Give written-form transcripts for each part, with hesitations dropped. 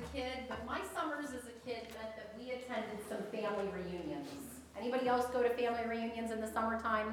kid, but my summers as a kid meant that we attended some family reunions. Anybody else go to family reunions in the summertime?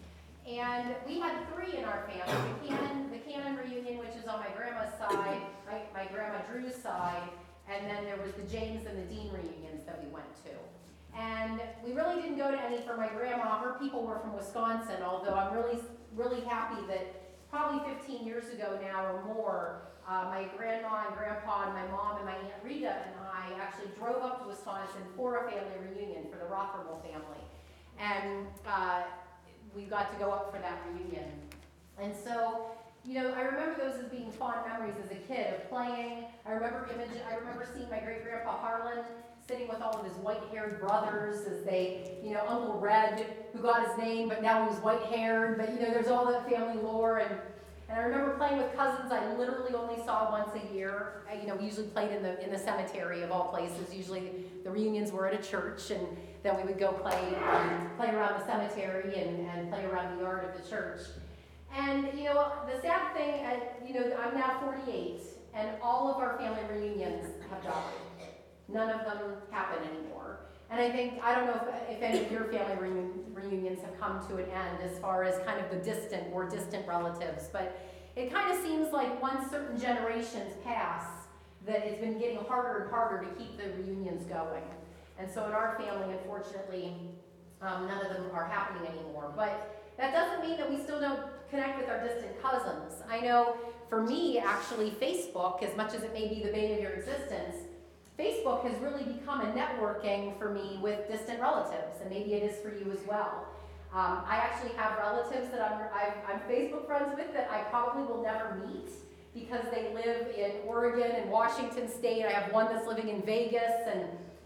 And we had three in our family. The Cannon reunion, which is on my grandma's side, my grandma Drew's side, and then there was the James and the Dean reunions that we went to. And we really didn't go to any for my grandma. Her people were from Wisconsin, although I'm really happy that probably 15 years ago now or more, my grandma and grandpa and my mom and my Aunt Rita and I actually drove up to Wisconsin for a family reunion for the Rothermel family. And we got to go up for that reunion. And so, I remember those as being fond memories as a kid of playing. I remember seeing my great-grandpa Harlan sitting with all of his white-haired brothers as they, Uncle Red, who got his name, but now he was white-haired, but there's all that family lore, and I remember playing with cousins I literally only saw once a year. We usually played in the cemetery of all places. Usually the reunions were at a church, and then we would go play around the cemetery and play around the yard of the church. And the sad thing, I'm now 48, and all of our family reunions have died. None of them happen anymore. And I don't know if any of your family reunions have come to an end as far as kind of the more distant relatives, but it kind of seems like once certain generations pass, that it's been getting harder and harder to keep the reunions going. And so in our family, unfortunately, none of them are happening anymore. But that doesn't mean that we still don't connect with our distant cousins. I know for me, actually, Facebook, as much as it may be the bane of your existence, Facebook has really become a networking for me with distant relatives, and maybe it is for you as well. I actually have relatives that I'm Facebook friends with that I probably will never meet because they live in Oregon and Washington State. I have one that's living in Vegas, and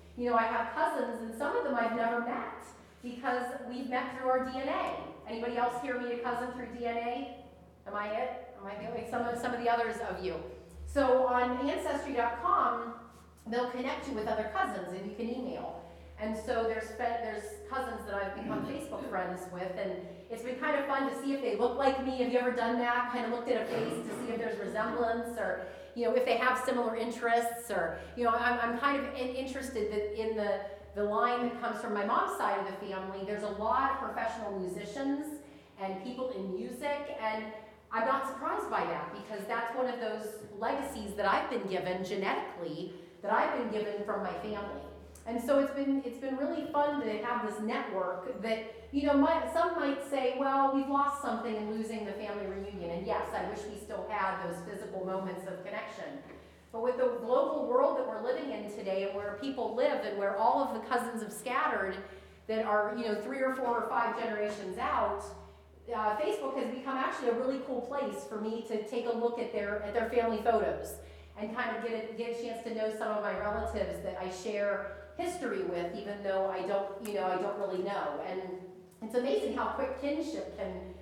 I have cousins, and some of them I've never met because we've met through our DNA. Anybody else here meet a cousin through DNA? Am I it? Am I the only? Some of the others of you. So on Ancestry.com, they'll connect you with other cousins, and you can email. And so there's cousins that I've become Facebook friends with, and it's been kind of fun to see if they look like me. Have you ever done that? Kind of looked at a face to see if there's resemblance, or if they have similar interests, or I'm kind of interested that in the line that comes from my mom's side of the family, there's a lot of professional musicians and people in music, and I'm not surprised by that because that's one of those legacies that I've been given genetically, that I've been given from my family. And so it's been really fun to have this network that, some might say, well, we've lost something in losing the family reunion. And yes, I wish we still had those physical moments of connection. But with the global world that we're living in today, and where people live, and where all of the cousins have scattered that are, 3 or 4 or 5 generations out, Facebook has become actually a really cool place for me to take a look at their family photos and kind of get a chance to know some of my relatives that I share history with, even though I don't really know. And it's amazing how quick kinship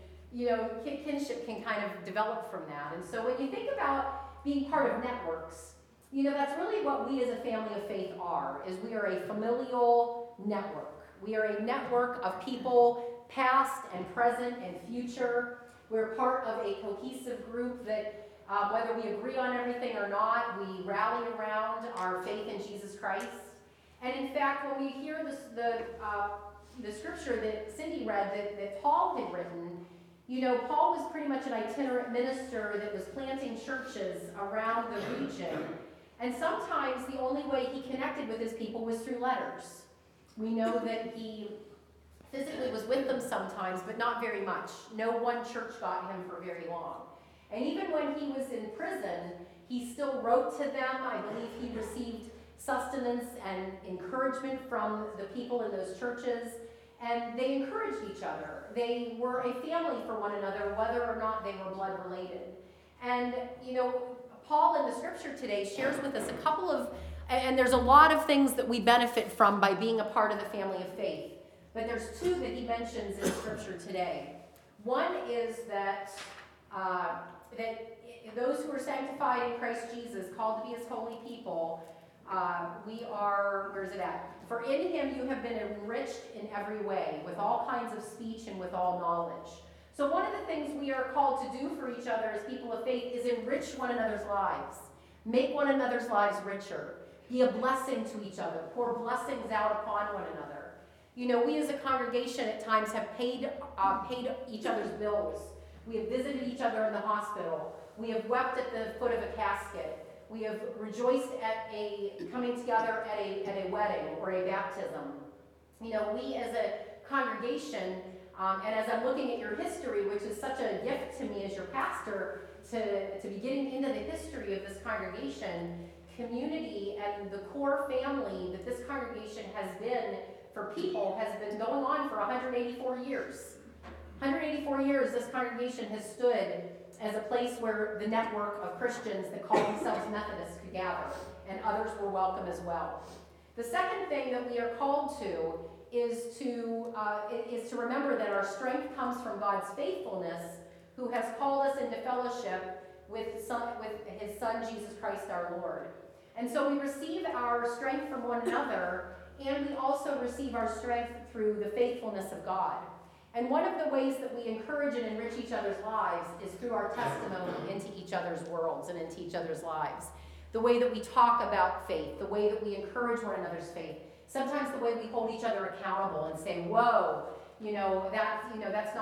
can kind of develop from that. And so when you think about being part of networks, that's really what we as a family of faith are, is we are a familial network. We are a network of people, past and present and future. We're part of a cohesive group that whether we agree on everything or not, we rally around our faith in Jesus Christ. And in fact, when we hear the scripture that Cindy read that Paul had written, Paul was pretty much an itinerant minister that was planting churches around the region. And sometimes the only way he connected with his people was through letters. We know that he physically was with them sometimes, but not very much. No one church got him for very long. And even when he was in prison, he still wrote to them. I believe he received sustenance and encouragement from the people in those churches, and they encouraged each other. They were a family for one another, whether or not they were blood related. And, Paul in the scripture today shares with us a couple of, and there's a lot of things that we benefit from by being a part of the family of faith, but there's 2 that he mentions in scripture today. One is that those who are sanctified in Christ Jesus, called to be his holy people, we are, where's it at? For in him you have been enriched in every way, with all kinds of speech and with all knowledge. So one of the things we are called to do for each other as people of faith is enrich one another's lives. Make one another's lives richer. Be a blessing to each other. Pour blessings out upon one another. You know, we as a congregation at times have paid each other's bills. We have visited each other in the hospital. We have wept at the foot of a casket. We have rejoiced at coming together at a wedding or a baptism. You know, we as a congregation, and as I'm looking at your history, which is such a gift to me as your pastor, to be getting into the history of this congregation, community, and the core family that this congregation has been for people has been going on for 184 years. 184 years this congregation has stood as a place where the network of Christians that call themselves Methodists could gather, and others were welcome as well. The second thing that we are called to is to remember that our strength comes from God's faithfulness, who has called us into fellowship with his Son, Jesus Christ our Lord. And so we receive our strength from one another, and we also receive our strength through the faithfulness of God. And one of the ways that we encourage and enrich each other's lives is through our testimony into each other's worlds and into each other's lives. The way that we talk about faith, the way that we encourage one another's faith. Sometimes the way we hold each other accountable and say, whoa, that's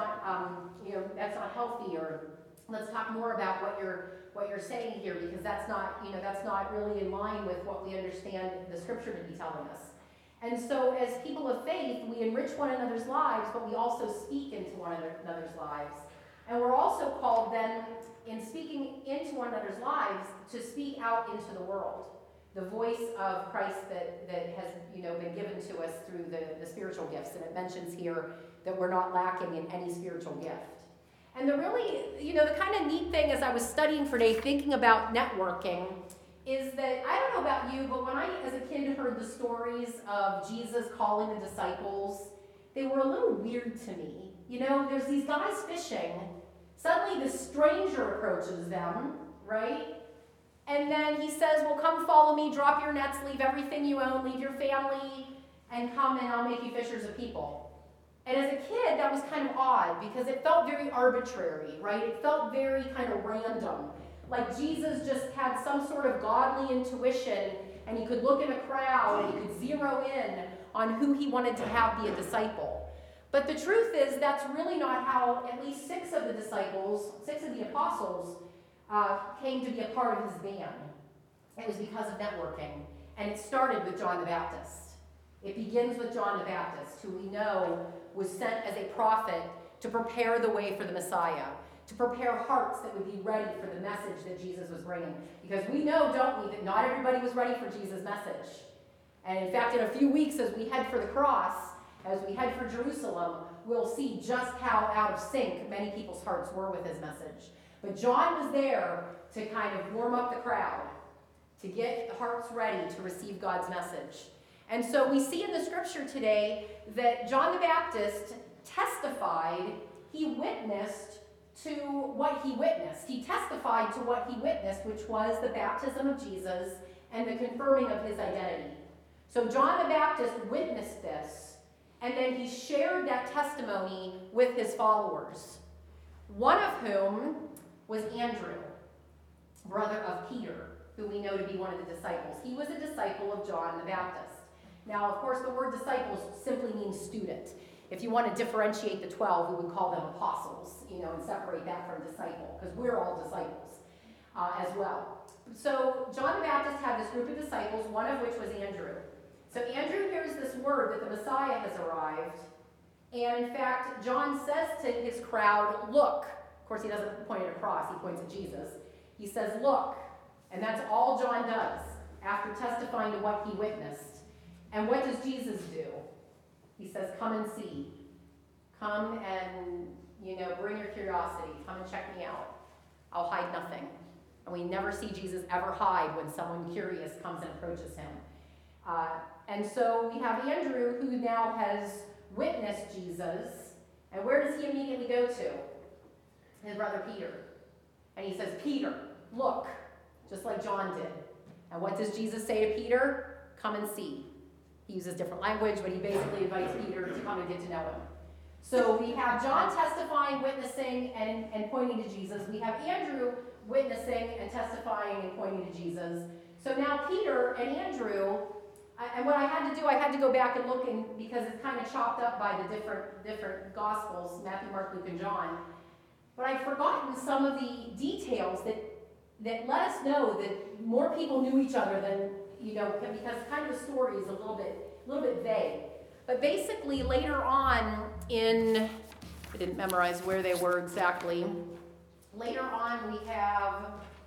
not healthy, or let's talk more about what you're saying here, because that's not really in line with what we understand the scripture to be telling us. And so as people of faith, we enrich one another's lives, but we also speak into one another's lives. And we're also called then, in speaking into one another's lives, to speak out into the world. The voice of Christ that has been given to us through the spiritual gifts. And it mentions here that we're not lacking in any spiritual gift. And the really, the kind of neat thing as I was studying for today, thinking about networking, is that, I don't know about you, but when I, as a kid, heard the stories of Jesus calling the disciples, they were a little weird to me. There's these guys fishing. Suddenly this stranger approaches them, right? And then he says, well, come follow me, drop your nets, leave everything you own, leave your family, and come and I'll make you fishers of people. And as a kid, that was kind of odd because it felt very arbitrary, right? It felt very kind of random. Like Jesus just had some sort of godly intuition, and he could look in a crowd and he could zero in on who he wanted to have be a disciple. But the truth is that's really not how at least six of the apostles, came to be a part of his band. It was because of networking, and it started with John the Baptist. It begins with John the Baptist, who we know was sent as a prophet to prepare the way for the Messiah, to prepare hearts that would be ready for the message that Jesus was bringing. Because we know, don't we, that not everybody was ready for Jesus' message. And in fact, in a few weeks, as we head for the cross, as we head for Jerusalem, we'll see just how out of sync many people's hearts were with his message. But John was there to kind of warm up the crowd, to get the hearts ready to receive God's message. And so we see in the scripture today that John the Baptist testified, he witnessed to what he witnessed. He testified to what he witnessed, which was the baptism of Jesus and the confirming of his identity. So John the Baptist witnessed this, and then he shared that testimony with his followers, one of whom was Andrew, brother of Peter, who we know to be one of the disciples. He was a disciple of John the Baptist. Now, of course, the word disciples simply means student. If you want to differentiate the 12, we would call them apostles, and separate that from disciple, because we're all disciples as well. So John the Baptist had this group of disciples, one of which was Andrew. So Andrew hears this word that the Messiah has arrived, and in fact, John says to his crowd, look. Of course, he doesn't point at a cross, he points at Jesus. He says, look, and that's all John does after testifying to what he witnessed. And what does Jesus do? He says, come and see. Come and, bring your curiosity. Come and check me out. I'll hide nothing. And we never see Jesus ever hide when someone curious comes and approaches him. And so we have Andrew, who now has witnessed Jesus. And where does he immediately go to? His brother Peter. And he says, Peter, look, just like John did. And what does Jesus say to Peter? Come and see. He uses different language, but he basically invites Peter to come and get to know him. So we have John testifying, witnessing, and pointing to Jesus. We have Andrew witnessing and testifying and pointing to Jesus. So now Peter and Andrew, and what I had to do, I had to go back and look, because it's kind of chopped up by the different Gospels, Matthew, Mark, Luke, and John. But I've forgotten some of the details that let us know that more people knew each other than, because kind of the story is a little bit vague. But basically later on I didn't memorize where they were exactly. Later on we have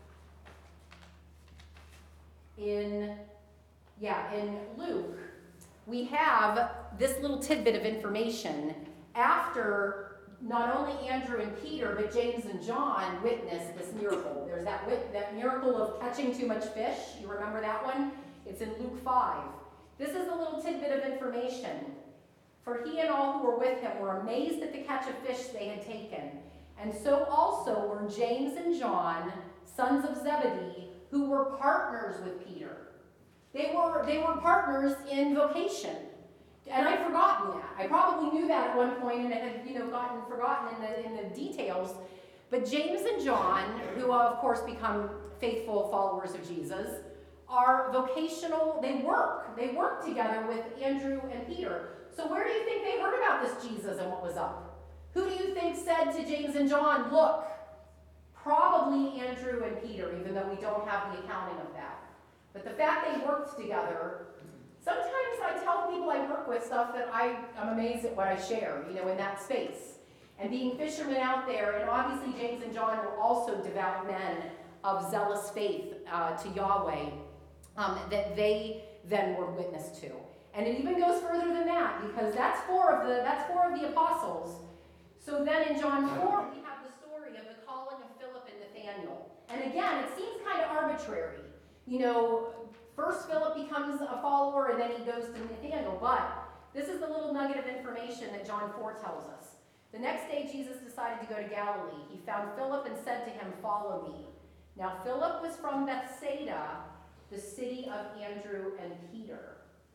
in Luke, we have this little tidbit of information after not only Andrew and Peter, but James and John witnessed this miracle. There's that miracle of catching too much fish. You remember that one? It's in Luke 5. This is a little tidbit of information. For he and all who were with him were amazed at the catch of fish they had taken. And so also were James and John, sons of Zebedee, who were partners with Peter. They were partners in vocation. And I'd forgotten that. I probably knew that at one point, and it had gotten forgotten in the details. But James and John, who of course become faithful followers of Jesus, are vocational. They work together with Andrew and Peter. So where do you think they heard about this Jesus and what was up? Who do you think said to James and John, look? Probably Andrew and Peter, even though we don't have the accounting of that. But the fact they worked together, sometimes I tell people I work with stuff that I'm amazed at what I share, in that space. And being fishermen out there, and obviously James and John were also devout men of zealous faith to Yahweh, that they then were witness to. And it even goes further than that, because that's four of the apostles. So then in John 4, we have the story of the calling of Philip and Nathaniel. And again, it seems kind of arbitrary. First Philip becomes a follower, and then he goes to Nathaniel. But this is the little nugget of information that John 4 tells us. The next day, Jesus decided to go to Galilee. He found Philip and said to him, "Follow me." Now, Philip was from Bethsaida, the city of Andrew and Peter.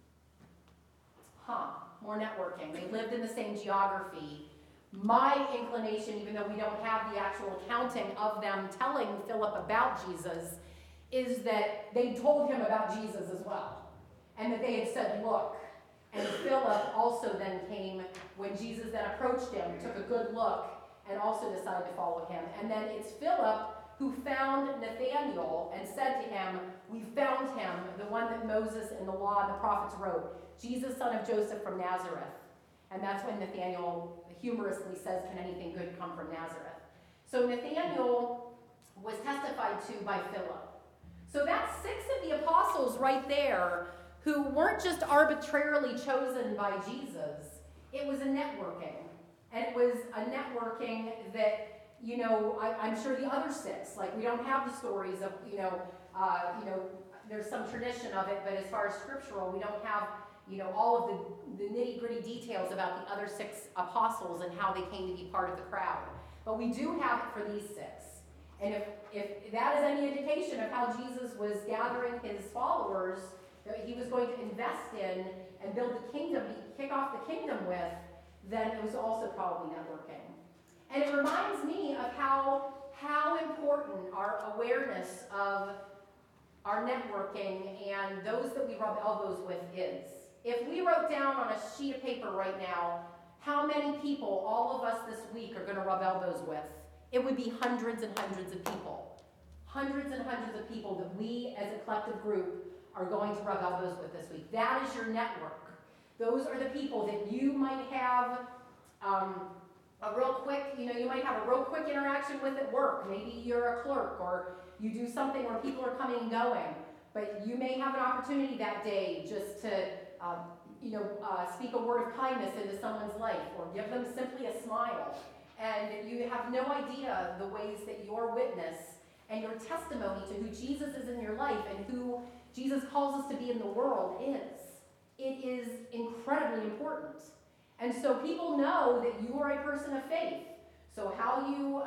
More networking. They lived in the same geography. My inclination, even though we don't have the actual accounting of them telling Philip about Jesus, is that they told him about Jesus as well. And that they had said, look. And Philip also then came when Jesus then approached him, took a good look, and also decided to follow him. And then it's Philip who found Nathanael and said to him, "We found him, the one that Moses and the law and the prophets wrote, Jesus, son of Joseph from Nazareth." And that's when Nathanael humorously says, "Can anything good come from Nazareth?" So Nathanael was testified to by Philip. So that's 6 of the apostles right there who weren't just arbitrarily chosen by Jesus. It was a networking. And it was a networking that, I'm sure the other 6, like we don't have the stories of, there's some tradition of it, but as far as scriptural, we don't have, all of the nitty-gritty details about the other 6 apostles and how they came to be part of the crowd. But we do have it for these 6. And if that is any indication of how Jesus was gathering his followers that he was going to invest in and build the kingdom, kick off the kingdom with, then it was also probably networking. And it reminds me of how important our awareness of our networking and those that we rub elbows with is. If we wrote down on a sheet of paper right now how many people all of us this week are going to rub elbows with, it would be hundreds and hundreds of people. Hundreds and hundreds of people that we as a collective group are going to rub elbows with this week. That is your network. Those are the people that you might have a real quick interaction with at work. Maybe you're a clerk or you do something where people are coming and going, but you may have an opportunity that day just to speak a word of kindness into someone's life or give them simply a smile. And you have no idea the ways that your witness and your testimony to who Jesus is in your life and who Jesus calls us to be in the world is. It is incredibly important. And so people know that you are a person of faith. So how you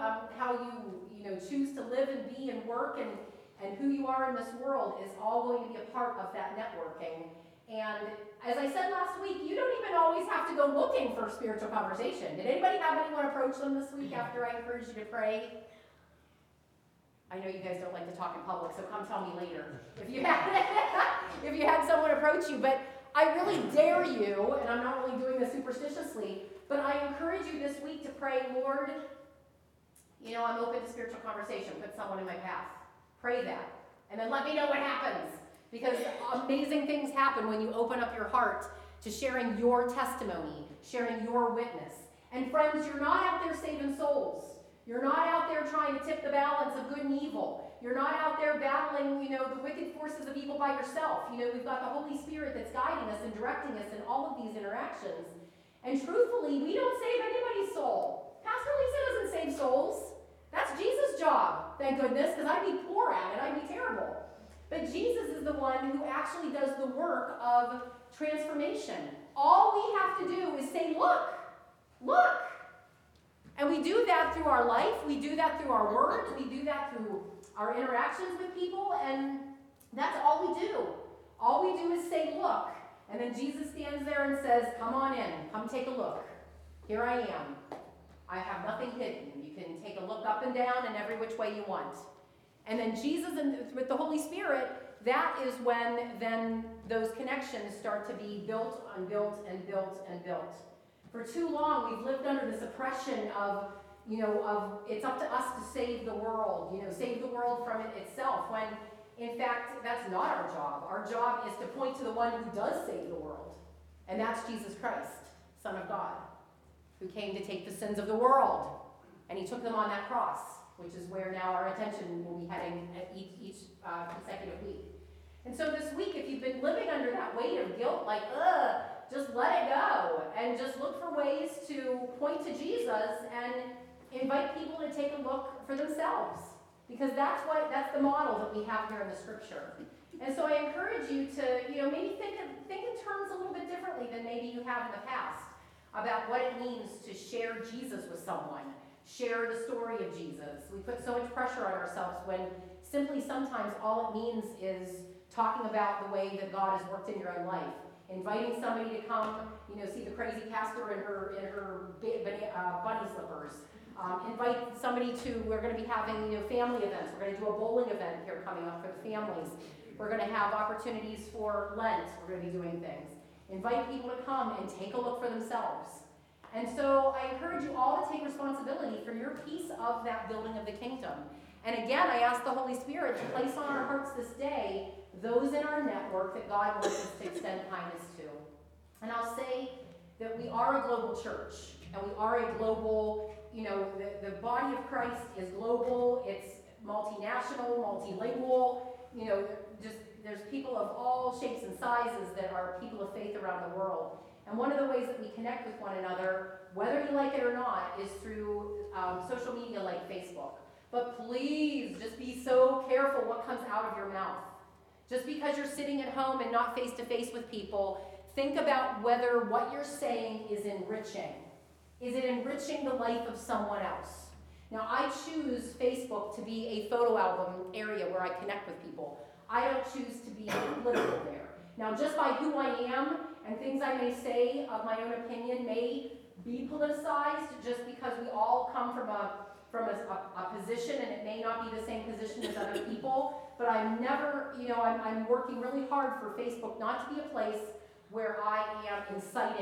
choose to live and be and work and who you are in this world is all going to be a part of that networking. And as I said last week, you don't even always have to go looking for spiritual conversation. Did anybody have anyone approach them this week after I encouraged you to pray? I know you guys don't like to talk in public, so come tell me later if you had someone approach you. But I really dare you, and I'm not really doing this superstitiously, but I encourage you this week to pray, Lord, I'm open to spiritual conversation. Put someone in my path. Pray that. And then let me know what happens. Because amazing things happen when you open up your heart to sharing your testimony, sharing your witness. And friends, you're not out there saving souls. You're not out there trying to tip the balance of good and evil. You're not out there battling, the wicked forces of evil by yourself. We've got the Holy Spirit that's guiding us and directing us in all of these interactions. And truthfully, we don't save anybody's soul. Pastor Lisa doesn't save souls. That's Jesus' job, thank goodness, because I'd be poor at it. I'd be terrible. But Jesus is the one who actually does the work of transformation. All we have to do is say, look. And we do that through our life. We do that through our words. We do that through our interactions with people. And that's all we do. All we do is say, look. And then Jesus stands there and says, come on in. Come take a look. Here I am. I have nothing hidden. You can take a look up and down and every which way you want. And then Jesus, and with the Holy Spirit, that is when then those connections start to be built and built and built and built. For too long, we've lived under this oppression of it's up to us to save the world, save the world from it itself, when in fact, that's not our job. Our job is to point to the one who does save the world. And that's Jesus Christ, Son of God, who came to take the sins of the world. And he took them on that cross, which is where now our attention will be heading at each consecutive week. And so this week, if you've been living under that weight of guilt, just let it go and just look for ways to point to Jesus and invite people to take a look for themselves. Because that's the model that we have here in the scripture. And so I encourage you to, maybe think in terms a little bit differently than maybe you have in the past about what it means to share Jesus with someone. Share the story of Jesus. We put so much pressure on ourselves when simply sometimes all it means is talking about the way that God has worked in your own life. Inviting somebody to come, see the crazy pastor in her bunny slippers. Invite somebody we're going to be having, family events. We're going to do a bowling event here coming up for the families. We're going to have opportunities for Lent. We're going to be doing things. Invite people to come and take a look for themselves. And so I encourage you all to take responsibility for your piece of that building of the kingdom. And again, I ask the Holy Spirit to place on our hearts this day those in our network that God wants us to extend kindness to. And I'll say that we are a global church, and we are a global, the body of Christ is global, it's multinational, multilingual, there's people of all shapes and sizes that are people of faith around the world. And one of the ways that we connect with one another, whether you like it or not, is through social media like Facebook. But please, just be so careful what comes out of your mouth. Just because you're sitting at home and not face-to-face with people, think about whether what you're saying is enriching. Is it enriching the life of someone else? Now, I choose Facebook to be a photo album area where I connect with people. I don't choose to be political there. Now, just by who I am and things I may say of my own opinion may be politicized just because we all come from a position, and it may not be the same position as other people, but I'm never, I'm working really hard for Facebook not to be a place where I am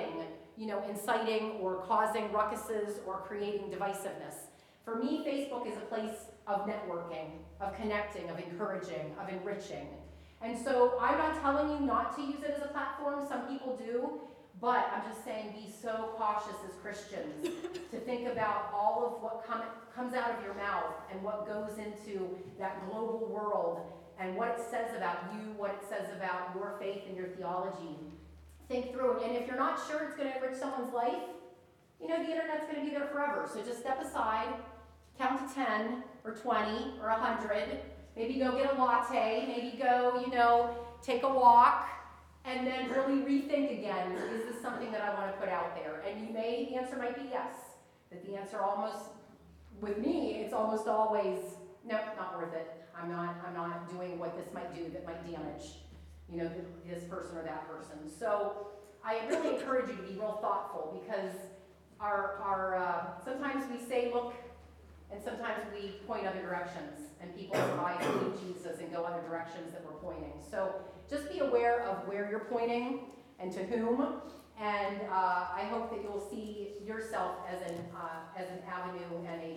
inciting or causing ruckuses or creating divisiveness. For me, Facebook is a place of networking, of connecting, of encouraging, of enriching. And so I'm not telling you not to use it as a platform. Some people do. But I'm just saying, be so cautious as Christians to think about all of what comes out of your mouth and what goes into that global world and what it says about you, what it says about your faith and your theology. Think through it. And if you're not sure it's going to enrich someone's life, the internet's going to be there forever. So just step aside, count to 10 or 20 or 100. Maybe go get a latte. Maybe go, take a walk. And then really rethink again, is this something that I want to put out there? And the answer might be yes. That the answer with me, it's almost always, nope, not worth it. I'm not doing what this might do that might damage. you know, this person or that person. So I really encourage you to be real thoughtful, because sometimes we say look, and sometimes we point other directions, and people's eyes leave Jesus and go other directions that we're pointing. So just be aware of where you're pointing and to whom, and I hope that you'll see yourself as an avenue and